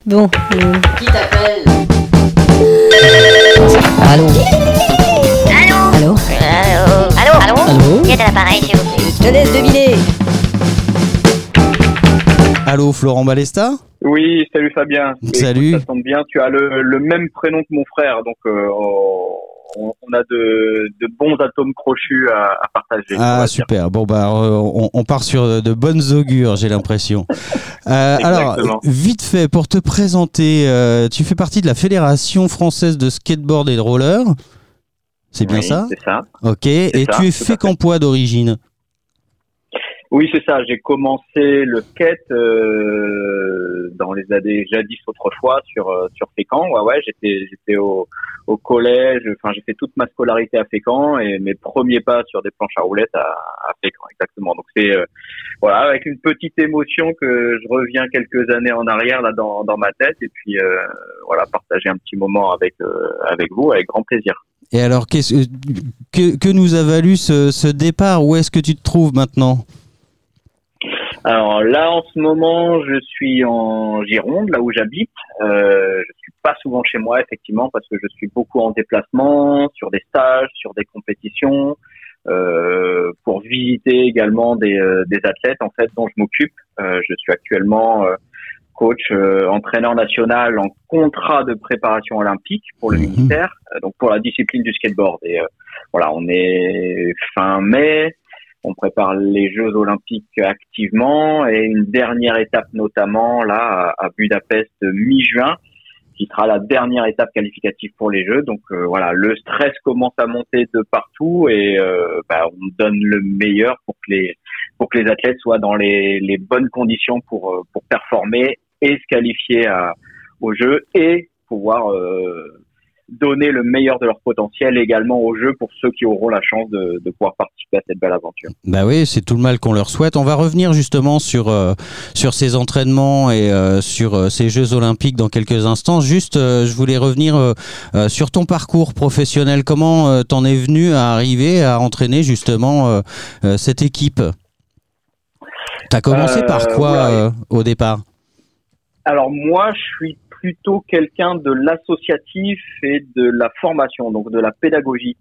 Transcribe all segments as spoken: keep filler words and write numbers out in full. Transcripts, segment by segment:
Bon. Euh... Qui t'appelle? Allô? Allô? Allô? Allô? Allô? Allô? Allô? Qui est à l'appareil, s'il vous plaît? Je te laisse deviner. Allô, Florent Balesta? Oui, salut Fabien. Salut. Écoute, ça tombe bien, tu as le, le même prénom que mon frère, donc euh, on, on a de, de bons atomes crochus à, à partager. Ah, super. Bon, bah, on, on part sur de bonnes augures, j'ai l'impression. Euh, alors, vite fait, pour te présenter, euh, tu fais partie de la Fédération française de skateboard et de roller. C'est bien oui, ça? C'est ça. Ok. Et ça, tu es fécampois d'origine? Oui, c'est ça. J'ai commencé le skate euh, dans les années jadis autrefois sur euh, sur Fécamp. Ouais, ouais. J'étais j'étais au au collège. Enfin, j'ai fait toute ma scolarité à Fécamp et mes premiers pas sur des planches à roulettes à, à Fécamp, exactement. Donc c'est euh, voilà, avec une petite émotion que je reviens quelques années en arrière là dans dans ma tête et puis euh, voilà, partager un petit moment avec euh, avec vous avec grand plaisir. Et alors, qu'est-ce que que nous a valu ce ce départ? Où est-ce que tu te trouves maintenant? Alors là, en ce moment, je suis en Gironde, là où j'habite. Euh, je suis pas souvent chez moi, effectivement, parce que je suis beaucoup en déplacement, sur des stages, sur des compétitions, euh, pour visiter également des, euh, des athlètes, en fait, dont je m'occupe. Euh, je suis actuellement euh, coach, euh, entraîneur national en contrat de préparation olympique pour le mmh. ministère, euh, donc pour la discipline du skateboard. Et euh, voilà, on est fin mai. On prépare les Jeux Olympiques activement et une dernière étape notamment là à Budapest mi-juin, qui sera la dernière étape qualificative pour les Jeux. Donc euh, voilà, le stress commence à monter de partout et euh, bah, on donne le meilleur pour que les pour que les athlètes soient dans les, les bonnes conditions pour pour performer et se qualifier à, aux Jeux et pouvoir euh, donner le meilleur de leur potentiel également au jeu pour ceux qui auront la chance de, de pouvoir participer à cette belle aventure. Bah oui, c'est tout le mal qu'on leur souhaite. On va revenir justement sur euh, sur ces entraînements et euh, sur euh, ces Jeux Olympiques dans quelques instants. Juste, euh, je voulais revenir euh, euh, sur ton parcours professionnel. Comment euh, t'en es venu à arriver à entraîner justement euh, euh, cette équipe? T'as commencé euh, par quoi ouais. euh, au départ? Alors moi, je suis plutôt quelqu'un de l'associatif et de la formation, donc de la pédagogie.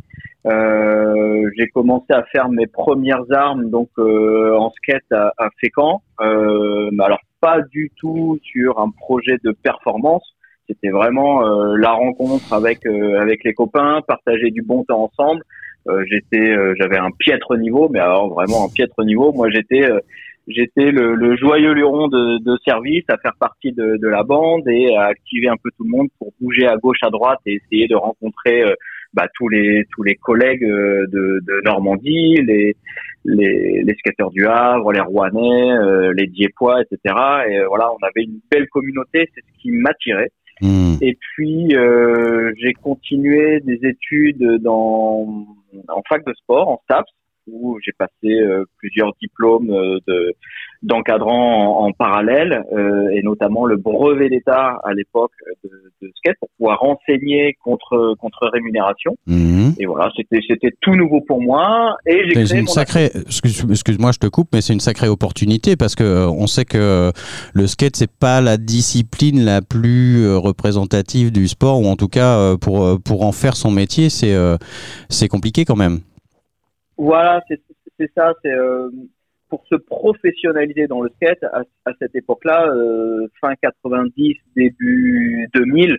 Euh, j'ai commencé à faire mes premières armes donc euh, en skate à, à Fécamp, euh, mais alors pas du tout sur un projet de performance. C'était vraiment euh, la rencontre avec euh, avec les copains, partager du bon temps ensemble. Euh, j'étais, euh, j'avais un piètre niveau, mais alors vraiment un piètre niveau. Moi, j'étais euh, J'étais le, le joyeux luron de, de service à faire partie de, de la bande et à activer un peu tout le monde pour bouger à gauche, à droite et essayer de rencontrer euh, bah, tous les tous les collègues de, de Normandie, les les, les skateurs du Havre, les Rouennais, euh, les Diepois, et cetera. Et euh, voilà, on avait une belle communauté, c'est ce qui m'attirait. Mmh. Et puis euh, j'ai continué des études dans en fac de sport, en STAPS, où j'ai passé euh, plusieurs diplômes euh, de d'encadrant en, en parallèle euh, et notamment le brevet d'État à l'époque de, de skate pour pouvoir enseigner contre contre rémunération. Mmh. Et voilà, c'était c'était tout nouveau pour moi et j'ai c'est créé une mon sacrée excuse, excuse-moi je te coupe mais c'est une sacrée opportunité parce que euh, on sait que le skate c'est pas la discipline la plus euh, représentative du sport ou en tout cas euh, pour euh, pour en faire son métier, c'est euh, c'est compliqué quand même. Voilà, c'est, c'est ça, c'est euh, pour se professionnaliser dans le skate à, à cette époque-là, euh, fin quatre-vingt-dix, début deux mille,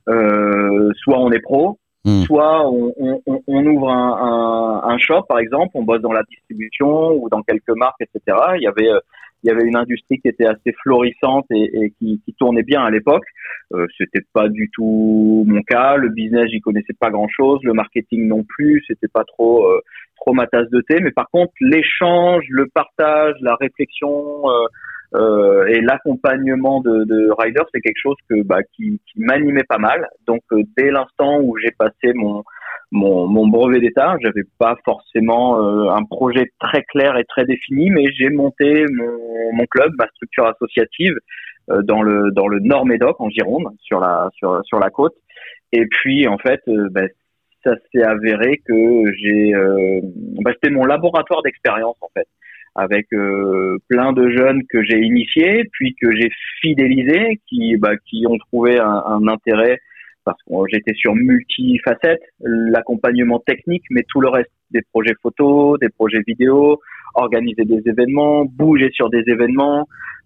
euh, soit on est pro, mmh. soit on, on, on ouvre un, un, un shop par exemple, on bosse dans la distribution ou dans quelques marques, et cetera. Il y avait il y avait une industrie qui était assez florissante et, et qui, qui tournait bien à l'époque. Euh, c'était pas du tout mon cas. Le business, j'y connaissais pas grand-chose. Le marketing non plus. C'était pas trop euh, trop ma tasse de thé. Mais par contre, l'échange, le partage, la réflexion euh, euh, et l'accompagnement de, de riders, c'est quelque chose que bah qui, qui m'animait pas mal. Donc euh, dès l'instant où j'ai passé mon Mon, mon brevet d'État, j'avais pas forcément euh, un projet très clair et très défini, mais j'ai monté mon, mon club, ma structure associative euh, dans le dans le Nord Médoc en Gironde, sur la sur sur la côte. Et puis en fait, euh, bah, ça s'est avéré que j'ai, euh, bah, c'était mon laboratoire d'expérience en fait. avec euh, plein de jeunes que j'ai initiés, puis que j'ai fidélisés, qui bah, qui ont trouvé un, un intérêt parce que j'étais sur multifacettes, l'accompagnement technique, mais tout le reste, des projets photos, des projets vidéo, organiser des événements, bouger sur des événements,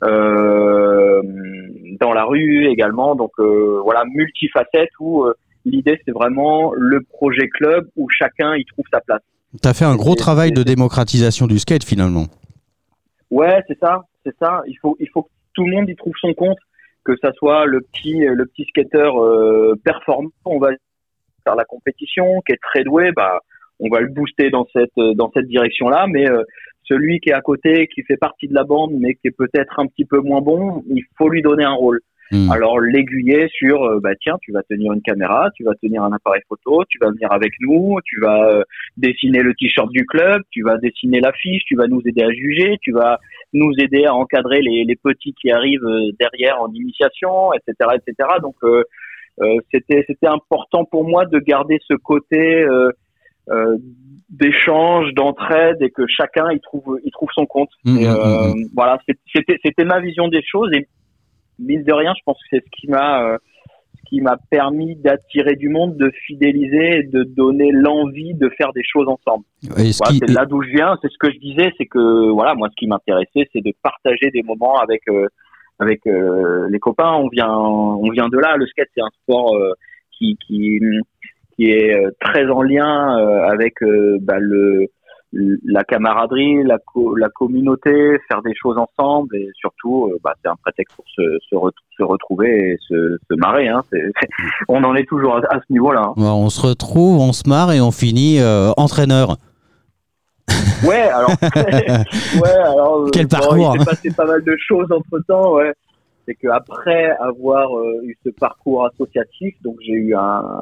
euh, dans la rue également. Donc euh, voilà, multifacettes où euh, l'idée c'est vraiment le projet club où chacun y trouve sa place. Tu as fait un gros c'est, travail c'est, de démocratisation du skate finalement. Ouais, c'est ça, c'est ça. Il faut, il faut que tout le monde y trouve son compte, que ça soit le petit, le petit skater euh, performant, on va faire la compétition, qui est très doué, bah, on va le booster dans cette, dans cette direction-là. Mais euh, celui qui est à côté, qui fait partie de la bande, mais qui est peut-être un petit peu moins bon, il faut lui donner un rôle. Mmh. Alors l'aiguiller sur, euh, bah tiens, tu vas tenir une caméra, tu vas tenir un appareil photo, tu vas venir avec nous, tu vas euh, dessiner le t-shirt du club, tu vas dessiner l'affiche, tu vas nous aider à juger, tu vas nous aider à encadrer les, les petits qui arrivent derrière en initiation, et cetera, et cetera. Donc euh, euh, c'était c'était important pour moi de garder ce côté euh, euh, d'échange, d'entraide et que chacun y trouve y trouve son compte. Mmh, et, euh, mmh. Voilà, c'était c'était ma vision des choses et mine de rien, je pense que c'est ce qui m'a, euh, ce qui m'a permis d'attirer du monde, de fidéliser, et de donner l'envie de faire des choses ensemble. Voilà, qui... C'est là d'où je viens. C'est ce que je disais, c'est que voilà, moi, ce qui m'intéressait, c'est de partager des moments avec euh, avec euh, les copains. On vient, on vient de là. Le skate, c'est un sport euh, qui qui qui est très en lien euh, avec euh, bah, le la camaraderie, la, co- la communauté, faire des choses ensemble et surtout, euh, bah, c'est un prétexte pour se, se, re- se retrouver et se, se marrer. Hein. C'est, c'est, on en est toujours à, à ce niveau-là. Hein. Ouais, on se retrouve, on se marre et on finit euh, entraîneur. Ouais, alors, ouais, alors quel bon, parcours. Il s'est passé pas mal de choses entre temps. Ouais. C'est qu'après avoir euh, eu ce parcours associatif, donc j'ai eu un,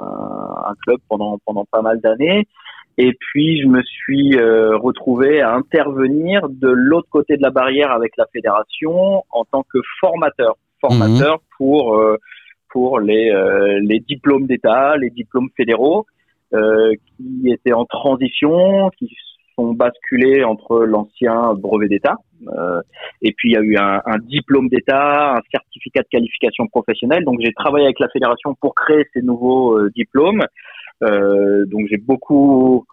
un club pendant pendant pas mal d'années. Et puis, je me suis euh, retrouvé à intervenir de l'autre côté de la barrière avec la fédération en tant que formateur. Formateur mmh. pour euh, pour les euh, les diplômes d'État, les diplômes fédéraux euh, qui étaient en transition, qui sont basculés entre l'ancien brevet d'État. Euh, et puis, il y a eu un, un diplôme d'État, un certificat de qualification professionnelle. Donc, j'ai travaillé avec la fédération pour créer ces nouveaux euh, diplômes. Euh, donc j'ai beaucoup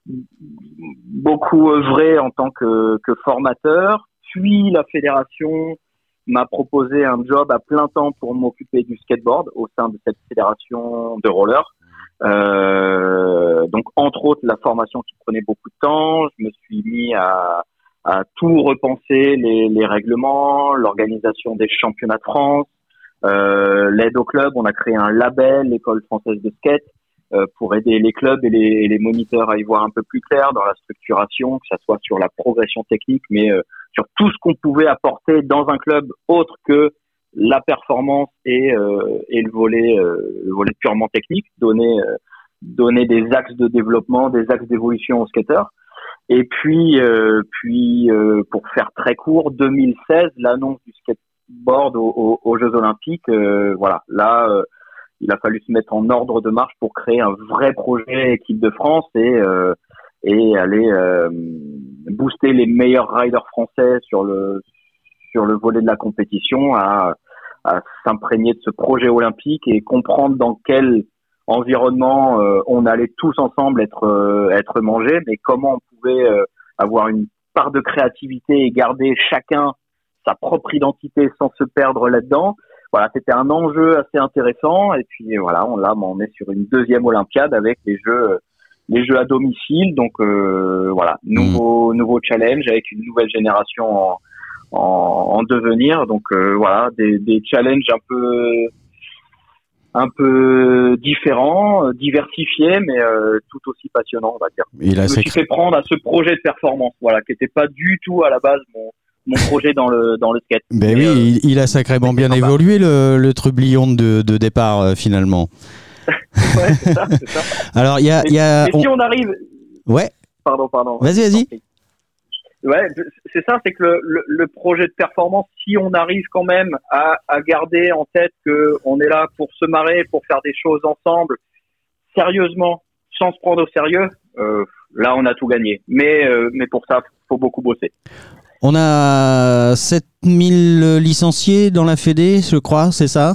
beaucoup œuvré en tant que, que formateur. Puis la fédération m'a proposé un job à plein temps pour m'occuper du skateboard au sein de cette fédération de roller. Euh, donc entre autres la formation qui prenait beaucoup de temps. Je me suis mis à, à tout repenser, les, les règlements, l'organisation des championnats de France, euh, l'aide au club. On a créé un label, l'école française de skate. Euh, pour aider les clubs et les, et les moniteurs à y voir un peu plus clair dans la structuration, que ça soit sur la progression technique, mais euh, sur tout ce qu'on pouvait apporter dans un club autre que la performance et, euh, et le volet, euh, le volet purement technique, donner, euh, donner des axes de développement, des axes d'évolution aux skateurs. Et puis, euh, puis euh, pour faire très court, deux mille seize, l'annonce du skateboard aux, aux, aux Jeux Olympiques, euh, voilà, là. Euh, il a fallu se mettre en ordre de marche pour créer un vrai projet équipe de France et euh, et aller euh, booster les meilleurs riders français sur le sur le volet de la compétition, à, à s'imprégner de ce projet olympique et comprendre dans quel environnement euh, on allait tous ensemble être euh, être mangés, mais comment on pouvait euh, avoir une part de créativité et garder chacun sa propre identité sans se perdre là-dedans. Voilà, c'était un enjeu assez intéressant et puis voilà, on là on est sur une deuxième Olympiade avec les jeux les jeux à domicile, donc euh, voilà, nouveau mmh. nouveau challenge avec une nouvelle génération en en, en devenir, donc euh, voilà, des des challenges un peu un peu différents, diversifiés, mais euh, tout aussi passionnants, on va dire. Il a Je me suis fait prendre à ce projet de performance, voilà, qui n'était pas du tout à la base mon mon projet dans le dans le skate. Ben oui, euh, il, il a sacrément bien sympa. évolué le, le trublion de, de départ euh, finalement. Ouais, c'est ça, c'est ça. Alors il y a, et, y a et on... si on arrive. Ouais. Pardon, pardon. Vas-y, vas-y. Ouais, c'est ça, c'est que le, le, le projet de performance, si on arrive quand même à, à garder en tête que on est là pour se marrer, pour faire des choses ensemble, sérieusement, sans se prendre au sérieux, euh, là on a tout gagné. Mais euh, mais pour ça, faut beaucoup bosser. On a sept mille licenciés dans la Fédé, je crois, c'est ça?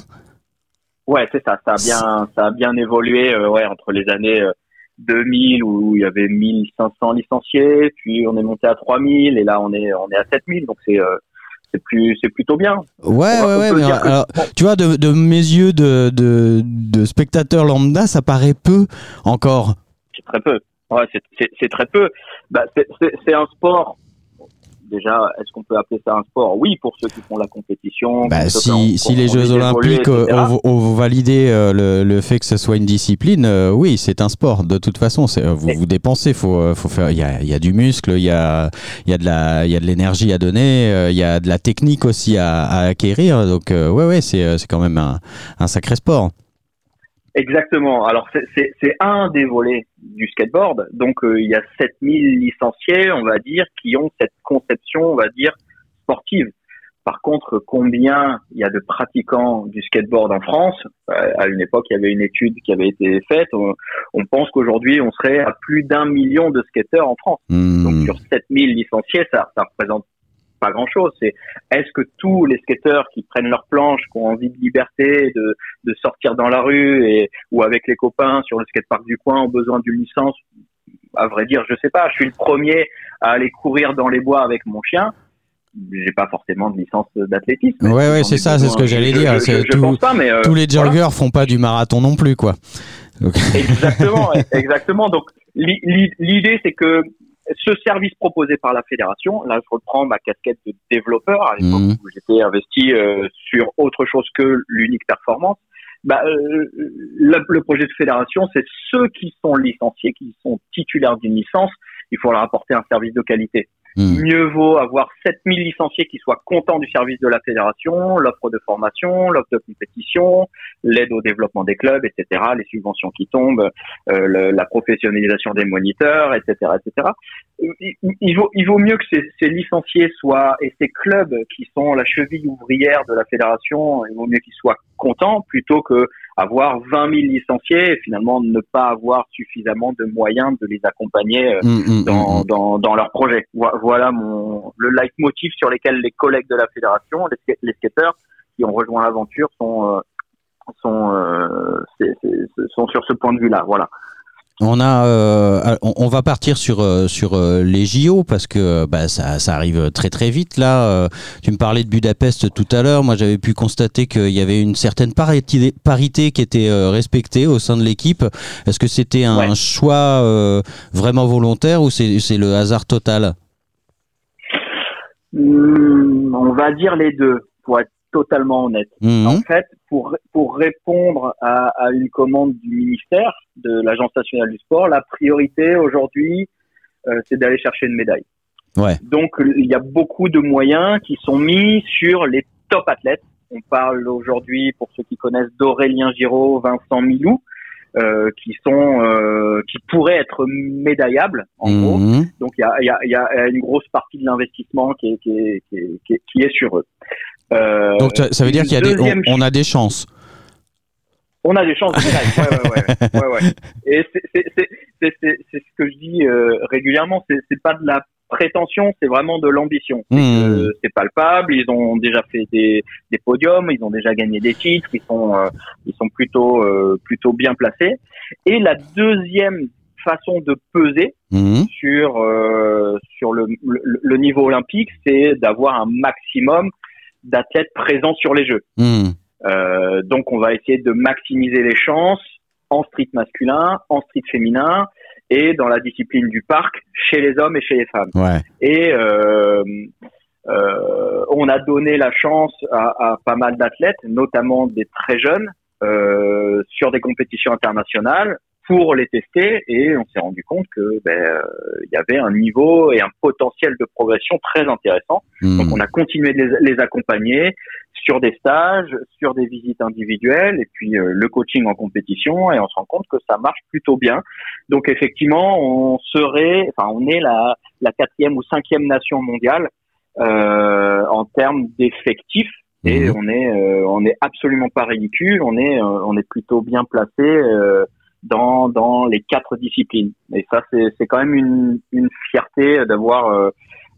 Ouais, c'est ça. Ça a bien, ça a bien évolué euh, ouais, entre les années euh, deux mille où il y avait mille cinq cents licenciés, puis on est monté à trois mille et là on est on est à sept mille, donc c'est euh, c'est plus c'est plutôt bien. Ouais, on va, ouais, on ouais. peut Mais dire que- alors, tu vois, de, de mes yeux de, de, de spectateur lambda, ça paraît peu encore. C'est très peu. Ouais, c'est, c'est, c'est très peu. Bah, c'est, c'est, c'est un sport. Déjà, est-ce qu'on peut appeler ça un sport? Oui, pour ceux qui font la compétition. Bah, pour ceux si, qui ont- si qui ont les envie Jeux d'évoluer, Olympiques euh, et cetera. ont, ont validé euh, le, le fait que ce soit une discipline, euh, oui, c'est un sport. De toute façon, c'est, vous Et- vous dépensez, faut, euh, faut faire. Il y a, il y a du muscle, il y a, il y a de la, il y a de l'énergie à donner, euh, il y a de la technique aussi à, à acquérir. Donc, euh, ouais, ouais, c'est, euh, c'est quand même un, un sacré sport. Exactement. Alors, c'est, c'est, c'est un des volets du skateboard. Donc, euh, il y a sept mille licenciés, on va dire, qui ont cette conception, on va dire, sportive. Par contre, combien il y a de pratiquants du skateboard en France? Euh, À une époque, il y avait une étude qui avait été faite. On, on pense qu'aujourd'hui, on serait à plus d'un million de skateurs en France. Hmm. Donc, sur sept mille licenciés, ça, ça représente pas grand-chose. C'est est-ce que tous les skateurs qui prennent leur planche, qui ont envie de liberté, de, de sortir dans la rue et ou avec les copains sur le skatepark du coin ont besoin d'une licence? À vrai dire, je sais pas. Je suis le premier à aller courir dans les bois avec mon chien. J'ai pas forcément de licence d'athlétisme. Ouais, ouais, J'en ai c'est ça, c'est ce besoin. que j'allais Je- dire. Je, C'est je, je tout- pense pas, mais euh, Tous les joggers voilà. font pas du marathon non plus, quoi. Donc- Exactement, exactement. Donc l'i- l'i- l'idée c'est que ce service proposé par la fédération, là je reprends ma casquette de développeur à l'époque Mhm. où j'étais investi euh, sur autre chose que l'unique performance. Bah, euh, le, le projet de fédération, c'est ceux qui sont licenciés, qui sont titulaires d'une licence, il faut leur apporter un service de qualité. Hmm. Mieux vaut avoir sept mille licenciés qui soient contents du service de la fédération, l'offre de formation, l'offre de compétition, l'aide au développement des clubs, et cetera, les subventions qui tombent, euh, le, la professionnalisation des moniteurs, et cetera, et cetera. Il, il, vaut, il vaut mieux que ces, ces licenciés soient, et ces clubs qui sont la cheville ouvrière de la fédération, il vaut mieux qu'ils soient contents plutôt que avoir vingt mille licenciés et finalement ne pas avoir suffisamment de moyens de les accompagner euh, Hmm, hmm, dans, hmm. dans, dans leur projet. Vo- Voilà mon, le leitmotiv sur lesquels les collègues de la fédération, les, sk- les skateurs qui ont rejoint l'aventure sont, euh, sont, euh, c'est- c'est- sont sur ce point de vue-là. Voilà. On a, euh, on, on va partir sur euh, sur euh, les J O parce que bah, ça, ça arrive très très vite là. Euh, tu me parlais de Budapest tout à l'heure. Moi, j'avais pu constater qu'il y avait une certaine parité, parité qui était euh, respectée au sein de l'équipe. Est-ce que c'était un Ouais. choix euh, vraiment volontaire ou c'est c'est le hasard total? Hum, on va dire les deux, pour être totalement honnête. Mhm. En fait, pour, pour répondre à, à une commande du ministère, de l'Agence nationale du sport, la priorité aujourd'hui, euh, c'est d'aller chercher une médaille. Ouais. Donc, il y a beaucoup de moyens qui sont mis sur les top athlètes. On parle aujourd'hui, pour ceux qui connaissent, d'Aurélien Giraud, Vincent Milou, euh, qui sont, euh, qui pourraient être médaillables, en gros. Mhm. Donc, il y a, il y, a, il y a une grosse partie de l'investissement qui est, qui est, qui est, qui est, qui est sur eux. Euh, Donc ça, ça veut dire une qu'il y a des, deuxième on, on a des chances. On a des chances de médaille. Ouais, ouais, ouais, ouais, ouais. Et c'est, c'est, c'est, c'est, c'est, c'est ce que je dis euh, régulièrement. C'est, c'est pas de la prétention, c'est vraiment de l'ambition. C'est, Mmh. que c'est palpable. Ils ont déjà fait des, des podiums, ils ont déjà gagné des titres. Ils sont, euh, ils sont plutôt, euh, plutôt bien placés. Et la deuxième façon de peser Mhm. sur, euh, sur le, le, le niveau olympique, c'est d'avoir un maximum d'athlètes présents sur les Jeux. Mhm. Euh, donc, on va essayer de maximiser les chances en street masculin, en street féminin et dans la discipline du parc chez les hommes et chez les femmes. Ouais. Et euh, euh, on a donné la chance à, à pas mal d'athlètes, notamment des très jeunes, euh, sur des compétitions internationales pour les tester et on s'est rendu compte que ben, euh, y avait un niveau et un potentiel de progression très intéressant. Mhm. Donc, on a continué de les, les accompagner sur des stages, sur des visites individuelles et puis euh, le coaching en compétition et on se rend compte que ça marche plutôt bien. Donc, effectivement, on serait, enfin, on est la, la quatrième ou cinquième nation mondiale euh, en termes d'effectifs et Mhm. on est, euh, on est absolument pas ridicule. On est, euh, on est plutôt bien placé euh, dans dans les quatre disciplines. Et ça, c'est c'est quand même une une fierté d'avoir euh,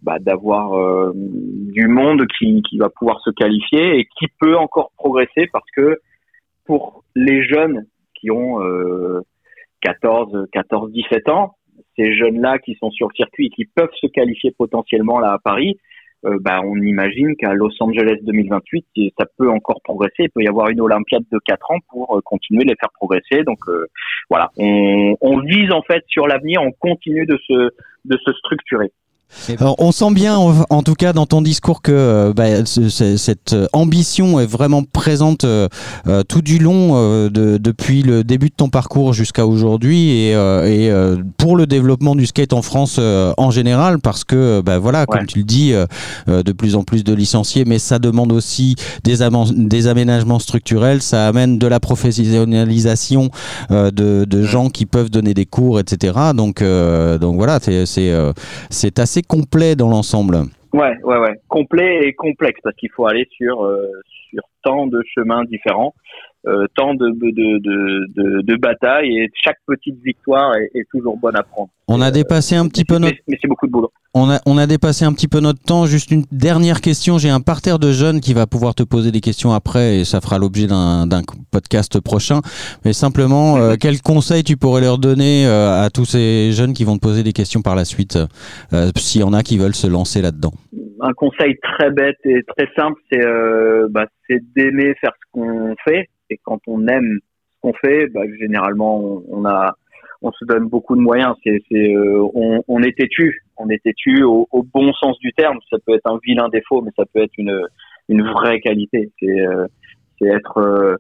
bah, d'avoir euh, du monde qui, qui va pouvoir se qualifier et qui peut encore progresser, parce que pour les jeunes qui ont euh, quatorze, dix-sept ans, ces jeunes-là qui sont sur le circuit et qui peuvent se qualifier potentiellement là à Paris, euh, bah, on imagine qu'à Los Angeles deux mille vingt-huit, ça peut encore progresser. Il peut y avoir une Olympiade de quatre ans pour euh, continuer de les faire progresser. Donc euh, voilà, on, on vise en fait sur l'avenir, on continue de se, de se structurer. Alors, on sent bien, en, en tout cas, dans ton discours que euh, bah, c- c- cette ambition est vraiment présente euh, euh, tout du long euh, de, depuis le début de ton parcours jusqu'à aujourd'hui, et, euh, et euh, pour le développement du skate en France euh, en général, parce que, bah, voilà, comme Ouais. tu le dis, euh, euh, de plus en plus de licenciés, mais ça demande aussi des, amen- des aménagements structurels, ça amène de la professionnalisation euh, de, de gens qui peuvent donner des cours, et cetera. Donc, euh, donc voilà, c'est, c'est, euh, c'est assez complet dans l'ensemble. Ouais, ouais, ouais. Complet et complexe, parce qu'il faut aller sur euh, sur tant de chemins différents, euh, tant de de, de de de batailles, et chaque petite victoire est, est toujours bonne à prendre. On a dépassé un petit peu notre Mais, mais c'est beaucoup de boulot. on a on a dépassé un petit peu notre temps. Juste une dernière question. J'ai un parterre de jeunes qui va pouvoir te poser des questions après, et ça fera l'objet d'un d'un podcast prochain. Mais simplement, euh, quel conseil tu pourrais leur donner euh, à tous ces jeunes qui vont te poser des questions par la suite, euh, s'il y en a qui veulent se lancer là-dedans? Un conseil très bête et très simple, c'est euh, bah, c'est d'aimer faire ce qu'on fait. Et quand on aime ce qu'on fait, bah, généralement on, on a on se donne beaucoup de moyens. C'est, c'est euh, on, on est têtu, on est têtu au, au bon sens du terme. Ça peut être un vilain défaut, mais ça peut être une une vraie qualité. C'est euh, c'est être euh,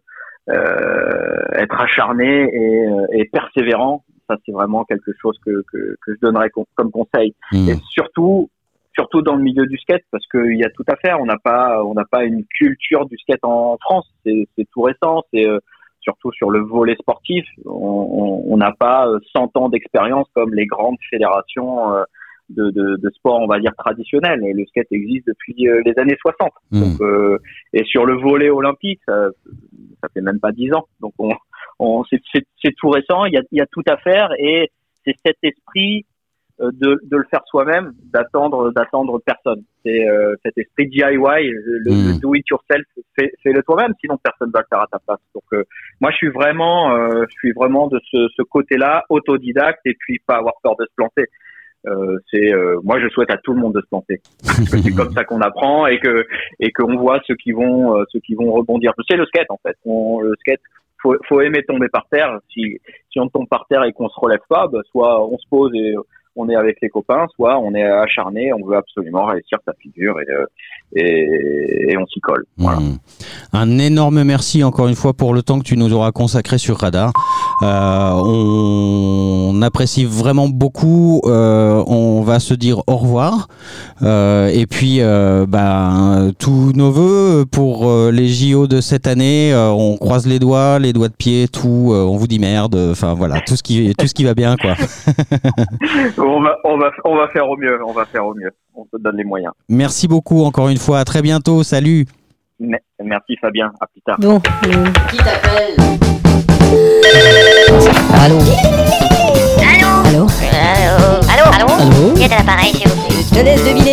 euh, être acharné et, euh, et persévérant. Ça, c'est vraiment quelque chose que que, que je donnerais com- comme conseil. Mmh. Et surtout surtout dans le milieu du skate, parce qu'il y a tout à faire. On n'a pas, on n'a pas une culture du skate en France. C'est, c'est tout récent. C'est euh, surtout sur le volet sportif. On n'a pas euh, cent ans d'expérience comme les grandes fédérations euh, de, de, de sport, on va dire traditionnels. Le skate existe depuis euh, les années soixante. Mmh. Donc, euh, et sur le volet olympique, ça, ça fait même pas dix ans. Donc, on, on, c'est, c'est, c'est tout récent. Il y a, il y a tout à faire, et c'est cet esprit de, de le faire soi-même, d'attendre, d'attendre personne. C'est euh, cet esprit D I Y, le, Mmh. le do it yourself, fais, fais-le toi-même, sinon personne va le faire à ta place. Donc euh, moi je suis vraiment, euh, je suis vraiment de ce, ce côté-là, autodidacte, et puis pas avoir peur de se planter. Euh, c'est, euh, moi je souhaite à tout le monde de se planter. Parce que c'est comme ça qu'on apprend, et que et qu'on voit ceux qui vont, euh, ceux qui vont rebondir. C'est le skate en fait. On, le skate. Faut, faut aimer tomber par terre. Si, si on tombe par terre et qu'on se relève pas, bah, soit on se pose et on est avec les copains, soit on est acharné, on veut absolument réussir sa figure, et, euh, et, et on s'y colle. Voilà. Mmh. Un énorme merci encore une fois pour le temps que tu nous auras consacré sur Radar. Euh, on, on apprécie vraiment beaucoup. Euh, on va se dire au revoir. Euh, et puis, euh, bah, tous nos vœux pour euh, les J O de cette année. Euh, on croise les doigts, les doigts de pied, tout. Euh, on vous dit merde. Enfin voilà, tout ce qui, tout ce qui va bien, quoi. on va, on va, on va faire au mieux. On va faire au mieux. On se donne les moyens. Merci beaucoup encore une fois. À très bientôt. Salut. Merci Fabien. À plus tard. Bon, euh, Qui t'appelle allô Allô Allô Allô Allô Allô Allô Qui est à l'appareil, s'il vous plaît Je te laisse deviner